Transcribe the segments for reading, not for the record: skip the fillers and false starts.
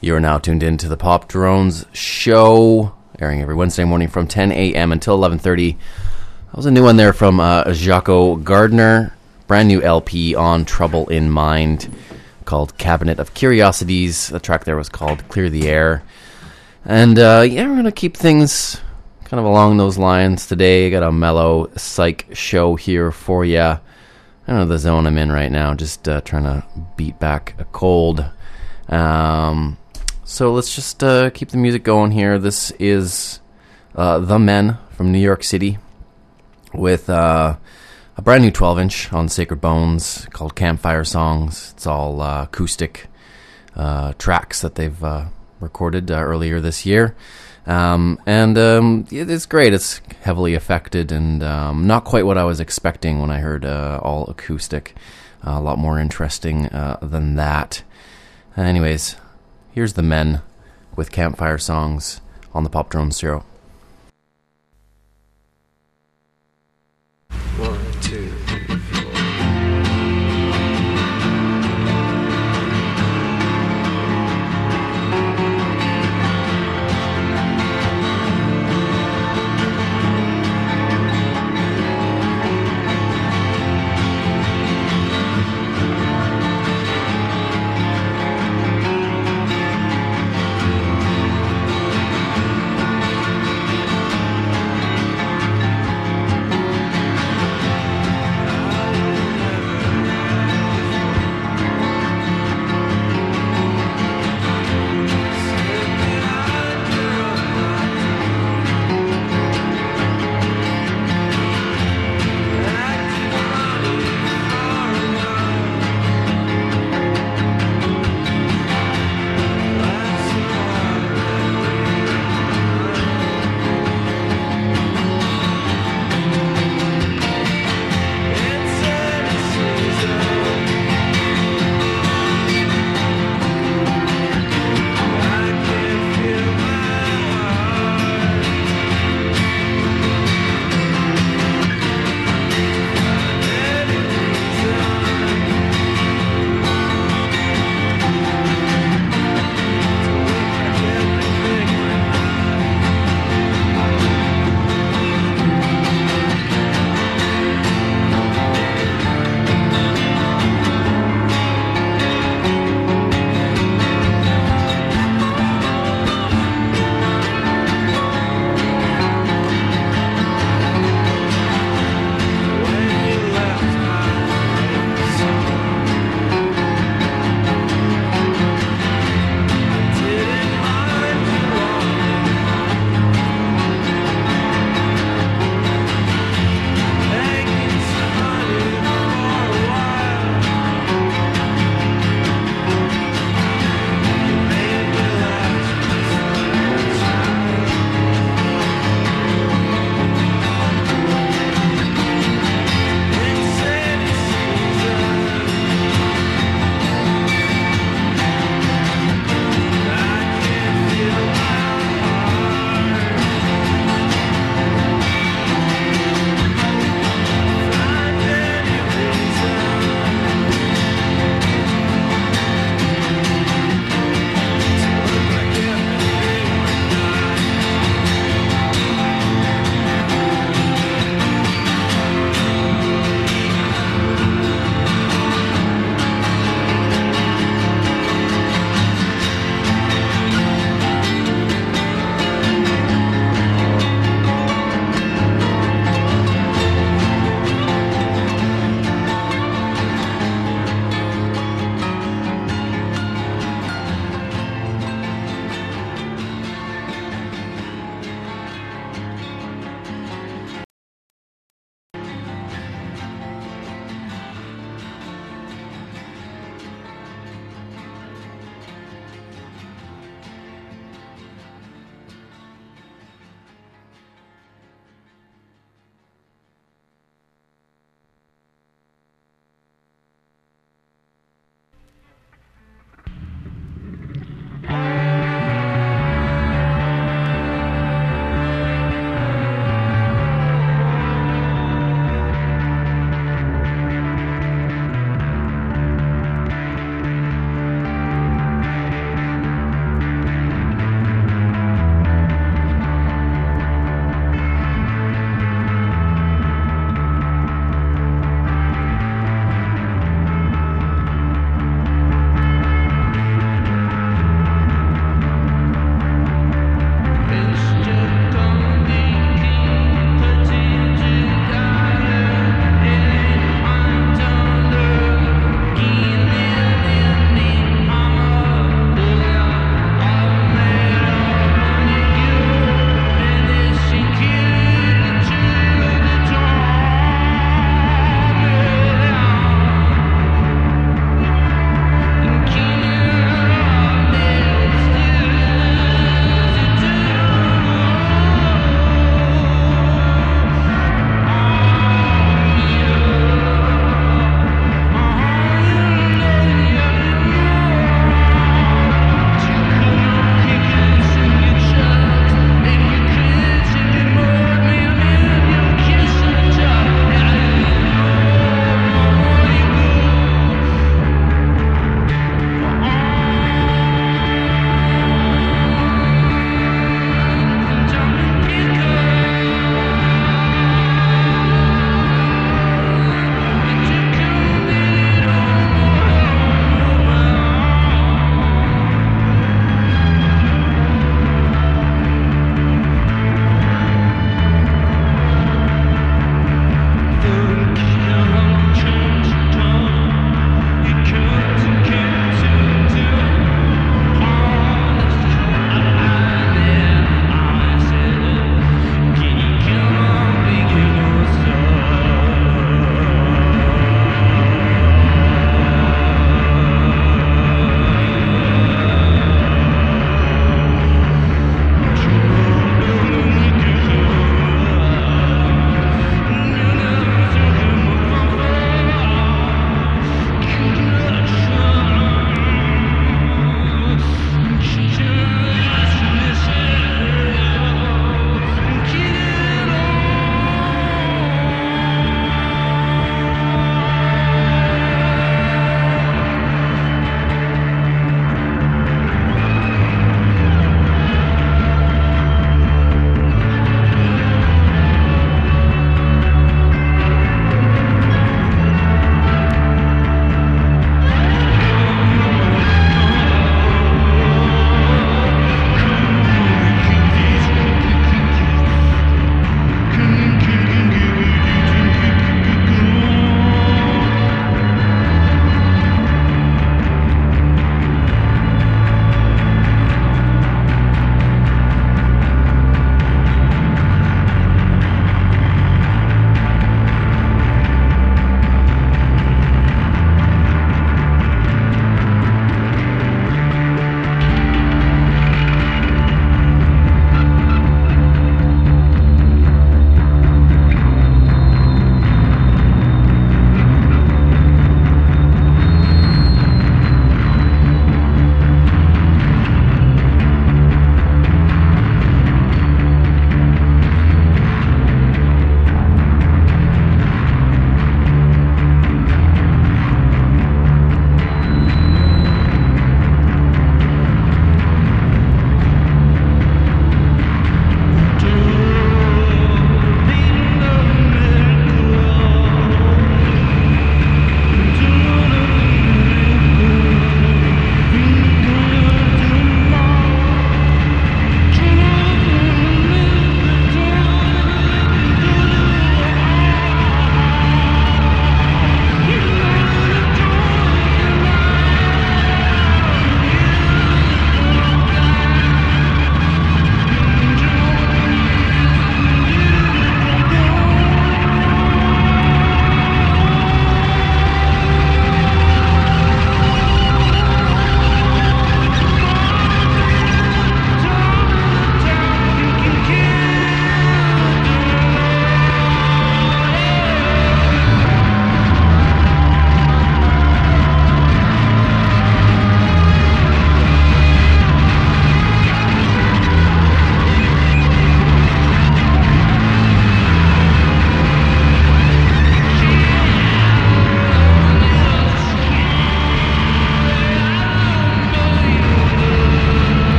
You are now tuned in to the Pop Drones show, airing every Wednesday morning from 10 a.m. until 11:30. That was a new one there from Jaco Gardner. Brand new LP on Trouble in Mind called Cabinet of Curiosities. The track there was called Clear the Air. And we're going to keep things kind of along those lines today. I got a mellow psych show here for you. I don't know the zone I'm in right now, just trying to beat back a cold. So let's just keep the music going here. This is The Men from New York City with a brand new 12-inch on Sacred Bones called Campfire Songs. It's all acoustic tracks that they've recorded earlier this year. It's great. It's heavily affected and not quite what I was expecting when I heard all acoustic. A lot more interesting than that. Anyways, here's The Men with Campfire Songs on the Pop Drones show. 1, 2, 3, 4.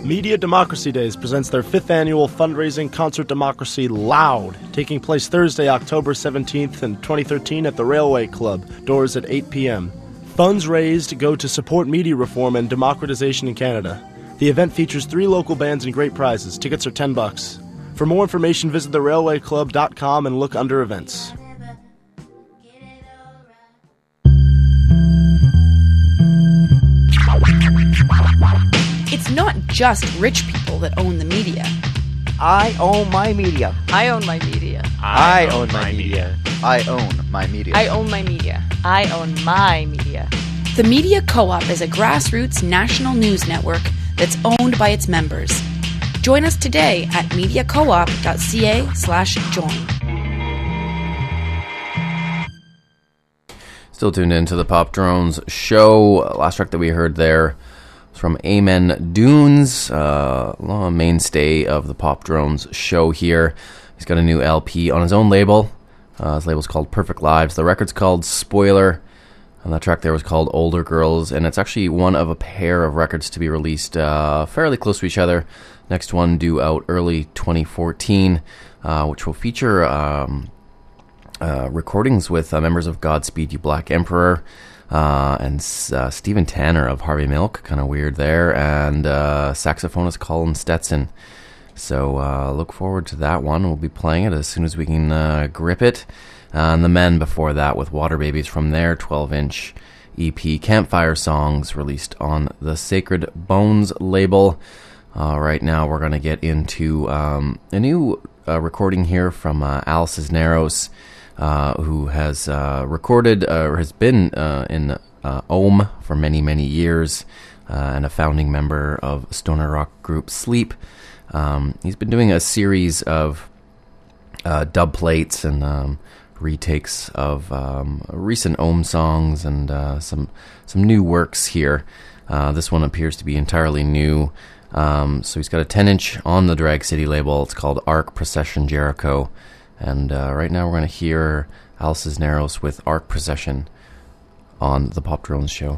Media Democracy Days presents their 5th annual fundraising concert Democracy Loud, taking place Thursday, October 17th in 2013 at the Railway Club, doors at 8 p.m. Funds raised go to support media reform and democratization in Canada. The event features 3 local bands and great prizes. Tickets are $10. For more information, visit therailwayclub.com and look under events. It's not just rich people that own the media. I own my media. I own my media. I own my media. I own my media. I own my media. I own my media. The Media Co-op is a grassroots national news network that's owned by its members. Join us today at mediacoop.ca/join. Still tuned into the Pop Drones show. Last track that we heard there was from Amen Dunes, mainstay of the Pop Drones show here. He's got a new LP on his own label. His label's called Perfect Lives. The record's called Spoiler, and that track there was called Older Girls, and it's actually one of a pair of records to be released fairly close to each other. Next one due out early 2014, which will feature recordings with members of Godspeed You Black Emperor and Steven Tanner of Harvey Milk, kind of weird there, and saxophonist Colin Stetson. So look forward to that one. We'll be playing it as soon as we can grip it. And the Men before that with Water Babies from their 12-inch EP Campfire Songs, released on the Sacred Bones label. Right now we're going to get into a new recording here from Al Cisneros, who has recorded or has been in Ohm for many, many years, and a founding member of stoner rock group Sleep. He's been doing a series of dub plates and retakes of recent Ohm songs and some new works here. This one appears to be entirely new. So he's got a 10-inch on the Drag City label. It's called Arc Procession Jericho. And right now we're going to hear Al Cisneros with Arc Procession on the Pop Drones show.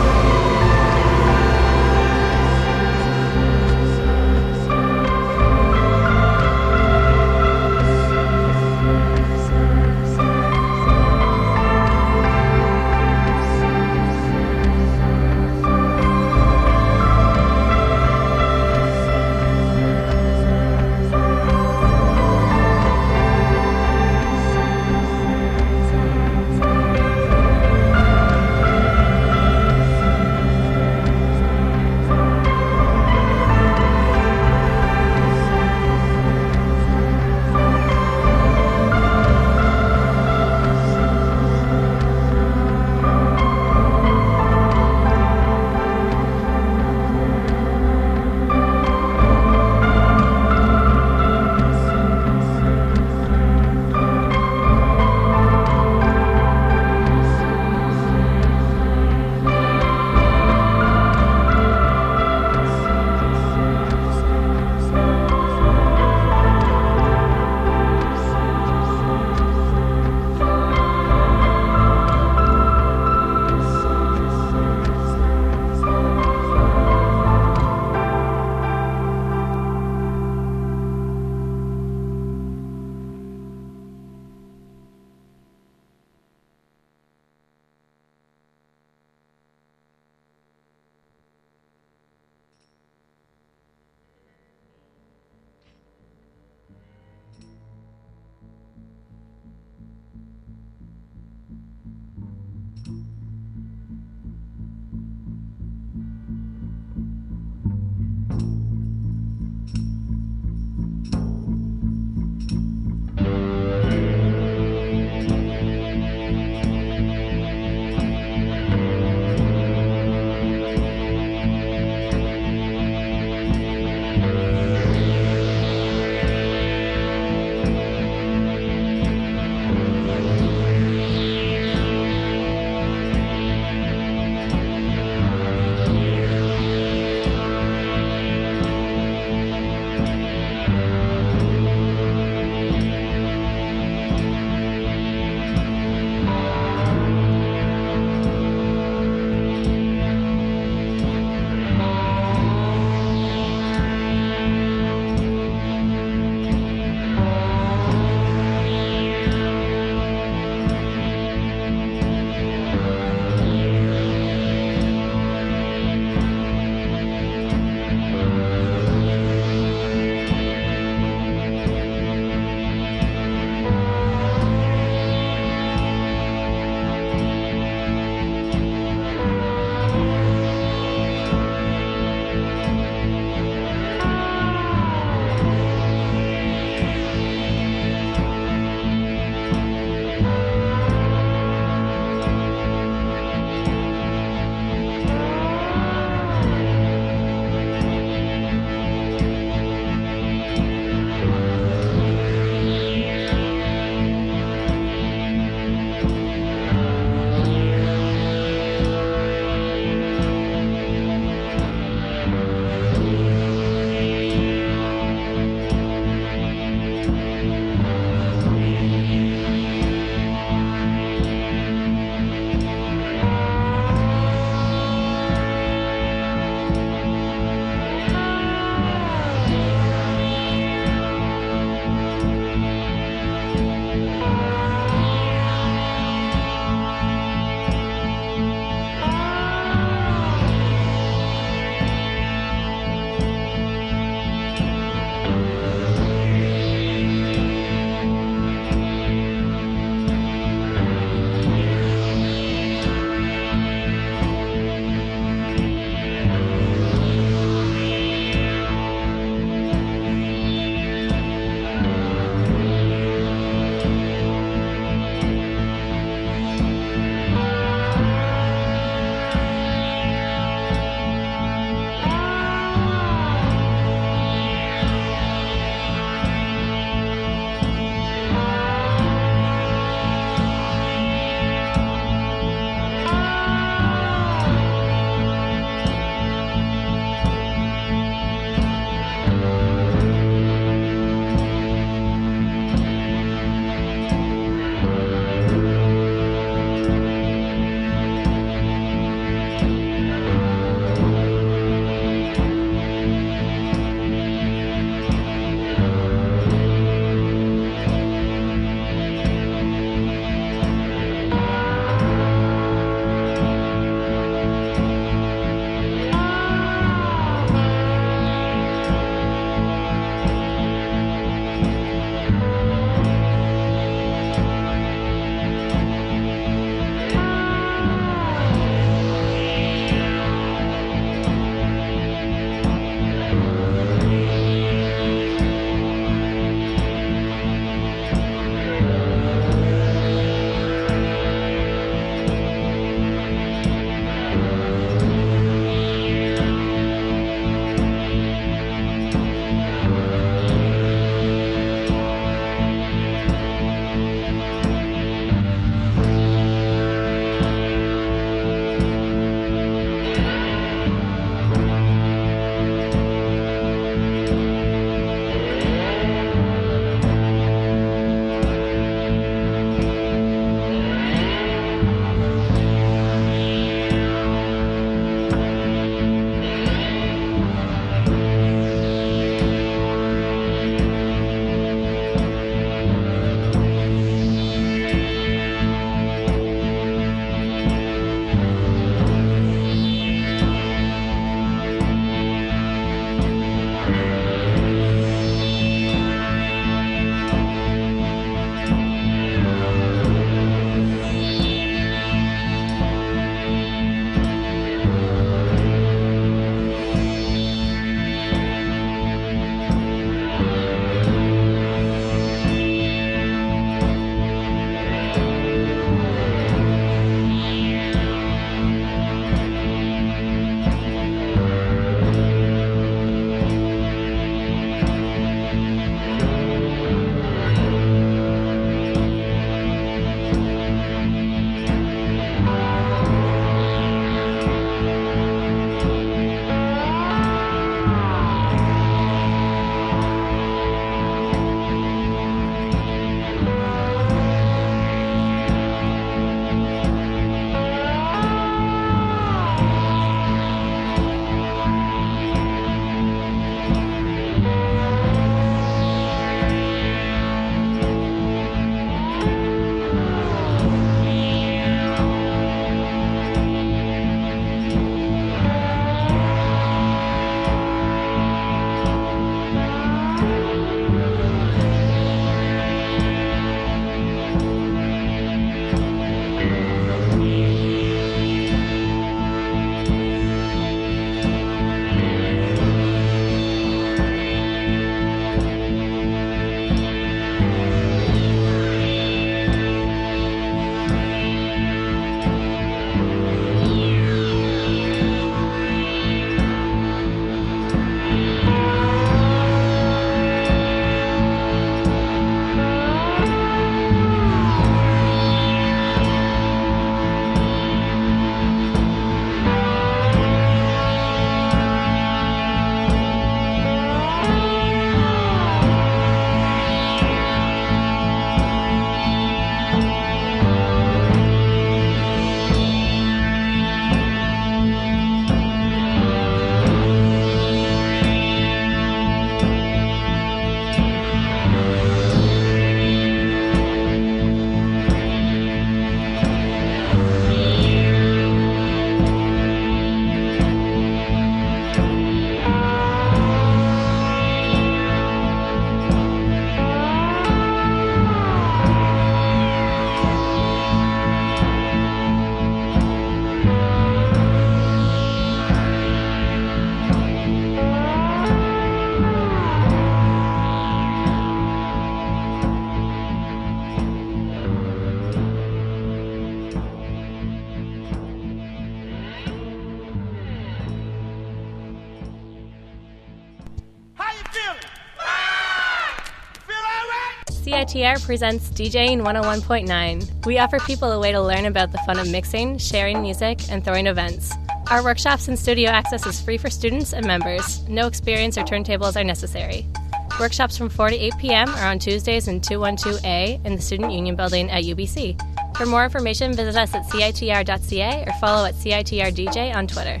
CITR presents DJing 101.9. We offer people a way to learn about the fun of mixing, sharing music, and throwing events. Our workshops and studio access is free for students and members. No experience or turntables are necessary. Workshops from 4 to 8 p.m. are on Tuesdays in 212A in the Student Union Building at UBC. For more information, visit us at citr.ca or follow at CITRDJ on Twitter.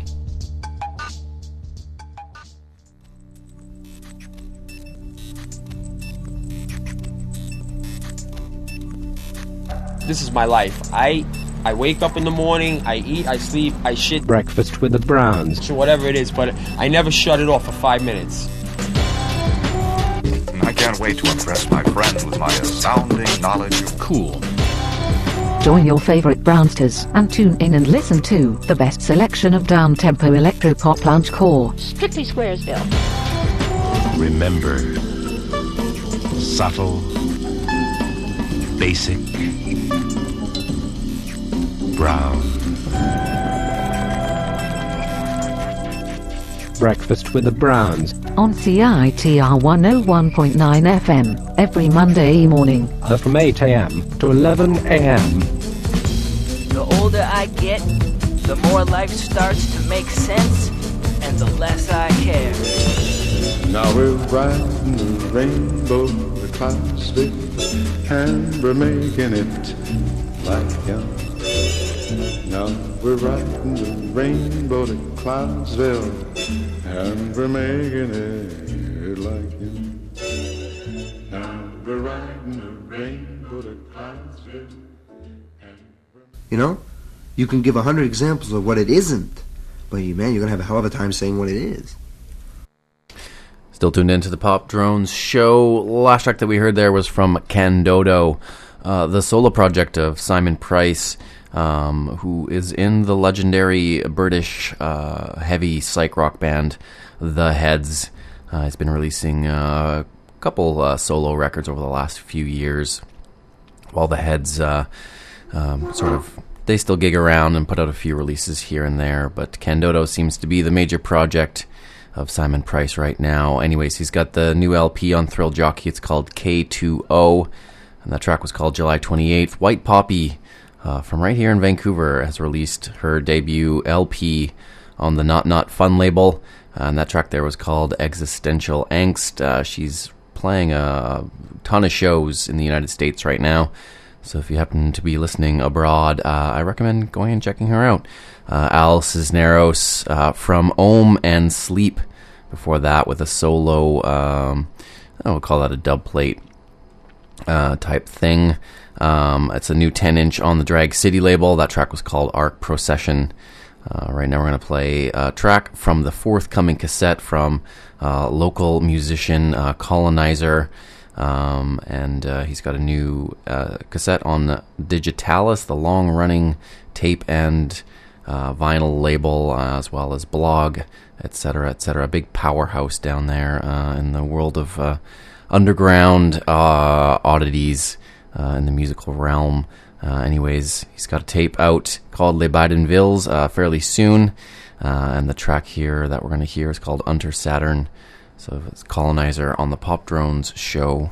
This is my life. I wake up in the morning, I eat, I sleep, I shit. Breakfast with the Browns. Whatever it is, but I never shut it off for 5 minutes. I can't wait to impress my friends with my astounding knowledge of Cool. Join your favorite Brownsters and tune in and listen to the best selection of down-tempo electro-pop lounge core. Strictly Squaresville. remember. Subtle, basic, brown. Breakfast with the Browns. On CITR 101.9 FM, every Monday morning. From 8 a.m. to 11 a.m. The older I get, the more life starts to make sense, and the less I care. Now we're riding the rainbow to Clarksville, and we're making it like young. Now we're riding the rainbow to Clarksville, and we're making it like young. Now we're riding the rainbow to Clarksville. You know, you can give 100 examples of what it isn't, but man, you're gonna have a hell of a time saying what it is. Still tuned into the Pop Drones show. Last track that we heard there was from Candodo, the solo project of Simon Price, who is in the legendary British heavy psych rock band The Heads. He's been releasing a couple solo records over the last few years, while The Heads they still gig around and put out a few releases here and there, but Candodo seems to be the major project of Simon Price right now. Anyways, he's got the new LP on Thrill Jockey. It's called K2O, and that track was called July 28th. White Poppy, from right here in Vancouver, has released her debut LP on the Not Not Fun label, and that track there was called Existential Angst. She's playing a ton of shows in the United States right now, so if you happen to be listening abroad, I recommend going and checking her out. Al Cisneros from Ohm and Sleep before that with a solo, I would call that a dub plate type thing. It's a new 10-inch on the Drag City label. That track was called Arc Procession. Right now we're going to play a track from the forthcoming cassette from local musician Colonizer. And he's got a new cassette on Digitalis, the long-running tape and vinyl label, as well as blog, etc., etc. A big powerhouse down there in the world of underground oddities in the musical realm. Anyways, he's got a tape out called Les Bidonvilles fairly soon, and the track here that we're going to hear is called Unter Saturn. So it's Colonizer on the Pop Drones show.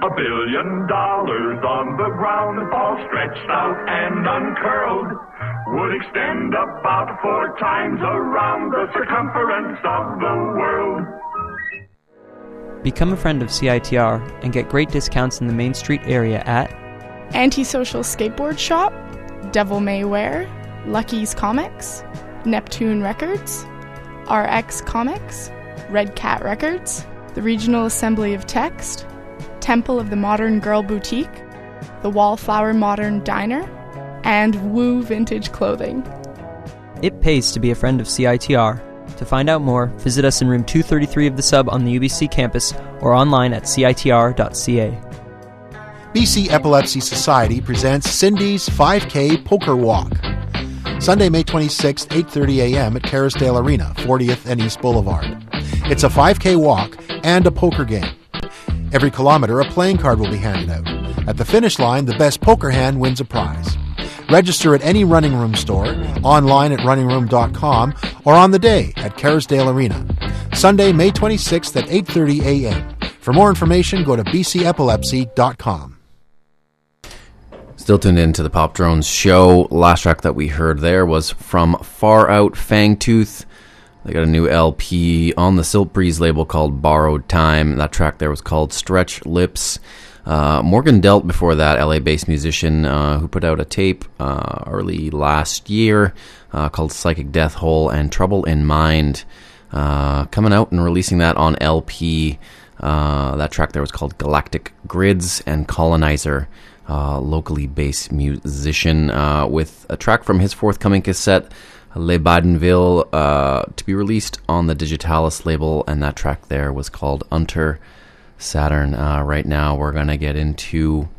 $1 billion on the ground, all stretched out and uncurled, would extend about 4 times around the circumference of the world. Become a friend of CITR and get great discounts in the Main Street area at Antisocial Skateboard Shop, Devil May Wear, Lucky's Comics, Neptune Records, RX Comics, Red Cat Records, the Regional Assembly of Text, Temple of the Modern Girl Boutique, the Wallflower Modern Diner, and Woo Vintage Clothing. It pays to be a friend of CITR. To find out more, visit us in room 233 of the Sub on the UBC campus or online at citr.ca. BC Epilepsy Society presents Cindy's 5K Poker Walk. Sunday, May 26th, 8:30 a.m. at Kerrisdale Arena, 40th and East Boulevard. It's a 5K walk and a poker game. Every kilometer, a playing card will be handed out. At the finish line, the best poker hand wins a prize. Register at any Running Room store, online at runningroom.com, or on the day at Kerrisdale Arena. Sunday, May 26th at 8:30 a.m. For more information, go to bcepilepsy.com. Still tuned in to the Pop Drones show. Last track that we heard there was from Far Out Fangtooth. They got a new LP on the Silk Breeze label called Borrowed Time. That track there was called Stretch Lips. Morgan Delt before that, LA-based musician who put out a tape early last year called Psychic Death Hole and Trouble in Mind. Coming out and releasing that on LP. That track there was called Galactic Grids and Colonizer. Locally based musician with a track from his forthcoming cassette, Le Badenville, to be released on the Digitalis label, and that track there was called Unter Saturn. Right now we're going to get into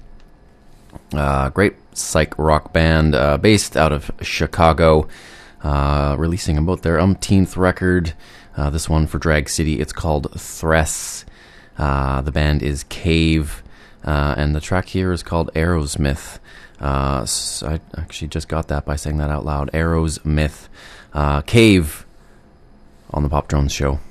a great psych rock band based out of Chicago, releasing about their umpteenth record, this one for Drag City. It's called Thress. The band is Cave. And the track here is called Aerosmith. So I actually just got that by saying that out loud. Aerosmith. Cave on the Pop Drones show.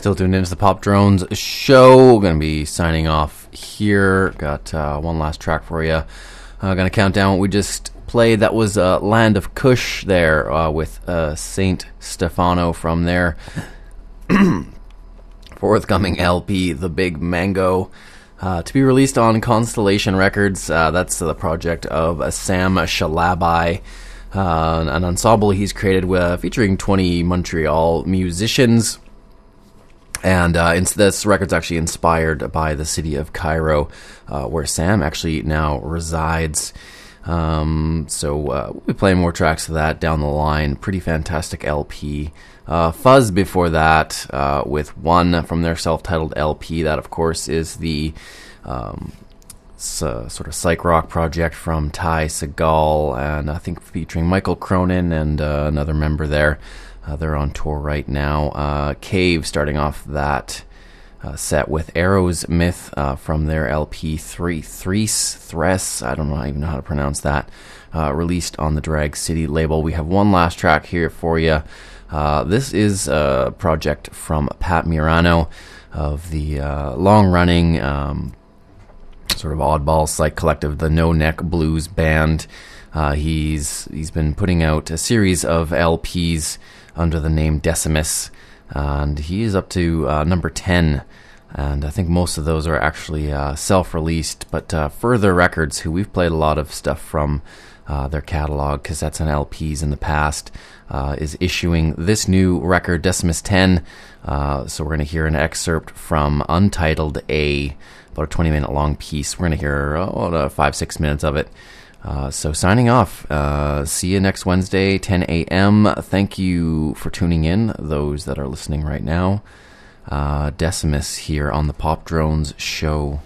Still tuned into the Pop Drones show. We're going to be signing off here. Got one last track for you. Going to count down what we just played. That was Land of Kush there with Saint Stefano from their forthcoming LP, The Big Mango, to be released on Constellation Records. That's the project of Sam Shalabai, an ensemble he's created featuring 20 Montreal musicians. And this record's actually inspired by the city of Cairo, where Sam actually now resides. So we'll be playing more tracks of that down the line. Pretty fantastic LP. Fuzz before that, with one from their self-titled LP. That, of course, is the sort of psych rock project from Ty Segall, and I think featuring Michael Cronin and another member there. They're on tour right now. Cave starting off that set with Arrow's Myth from their LP Threes, I don't even know how to pronounce that, released on the Drag City label. We have one last track here for you. This is a project from Pat Mirano of the long-running sort of oddball psych collective, the No Neck Blues Band. He's been putting out a series of LPs under the name Decimus, and he is up to number 10, and I think most of those are actually self-released, but Further Records, who we've played a lot of stuff from their catalog, cassettes and LPs in the past, is issuing this new record, Decimus 10, so we're going to hear an excerpt from Untitled A, about a 20-minute long piece. We're going to hear 5-6 minutes of it. So signing off. See you next Wednesday, 10 a.m. Thank you for tuning in, those that are listening right now. Decimus here on the Pop Drones show.